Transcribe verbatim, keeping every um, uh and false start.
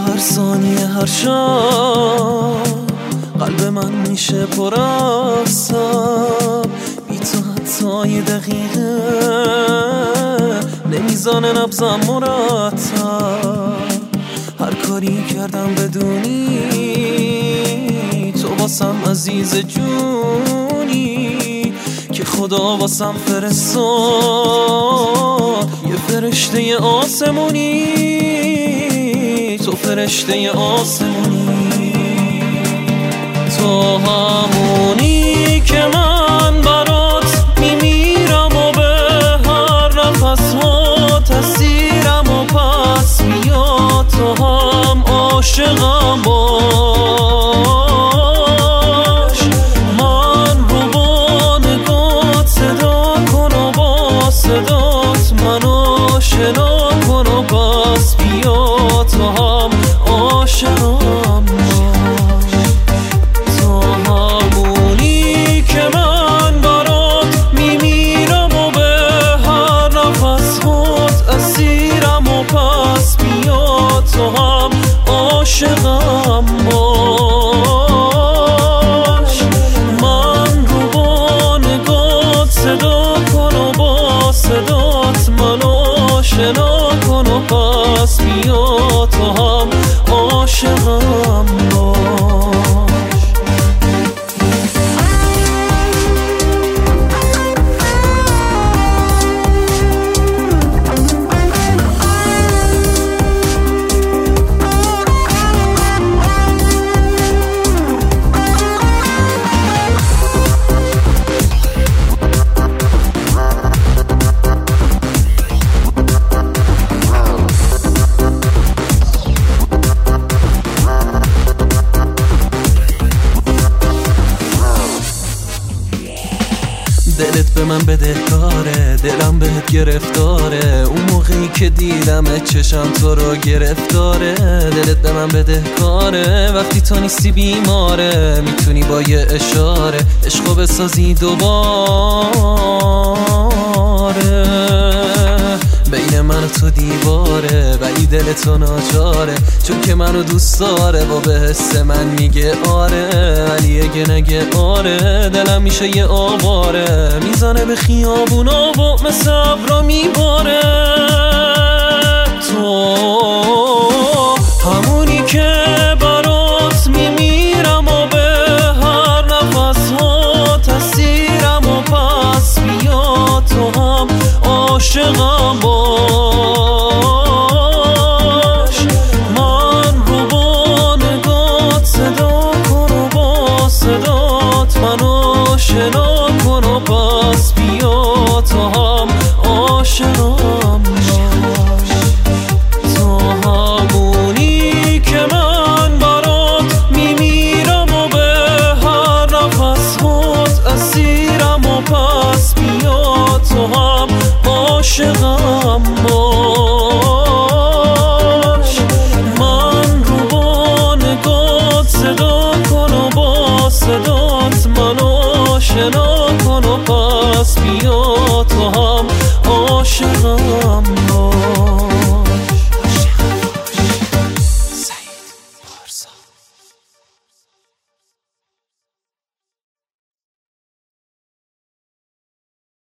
هر ثانیه هر شب قلب من میشه پر آساب، بی تو حتی یه دقیقه نمیزانه نبضم مرتب. هر کاری کردم بدونی تو واسم عزیز جونی، که خدا واسم فرستاد یه فرشته آسمونی، تو فرشته آسمونی. تو همونی که من برات میمیرم و به هر نفس ها تسیرم و پس بیا تو هم عاشقم باش. من رو با نگات صدا کن و با صدات منو شنا کن و پس بیا تو هم عاشقم باش. تو همونی که من برات میمیرم و به هر نفس هات اسیرم و پس بیا تو هم عاشقم باش. من رو با نگات صدا کن و با صدات منو شنا کن و پس بیا تو هم عاشقم باش. دلت به من بدهکاره، دلم بهت گرفتاره، اون موقعی که دیدمت چشم تو رو گرفتاره. دلت به من بدهکاره، وقتی تو نیستی بیماره، میتونی با یه اشاره عشقو بسازی دوباره. بین من و تو دیواره ولی دل تو ناچاره، چون که منو دوست داره و به حس من میگه آره، ولی اگه نگه آره دلم میشه یه آواره، میزنه به خیابونا و مثل ابرا میباره. تو همونی که برات میمیرم و به هر نفس ها تسیرم و پس بیا تو هم عاشقم باش. من رو با نگات صدا کن و با صدات منو شنا کن و پس بیا تو هم عاشقم باش. تو همونی که من برات میمیرم و به هر نفس هات اسیرم و پس بیا تو هم عاشقم باش. من رو با نگات صدا کن و با صدات منو شنا کن و پس بیا تو هم عاشقم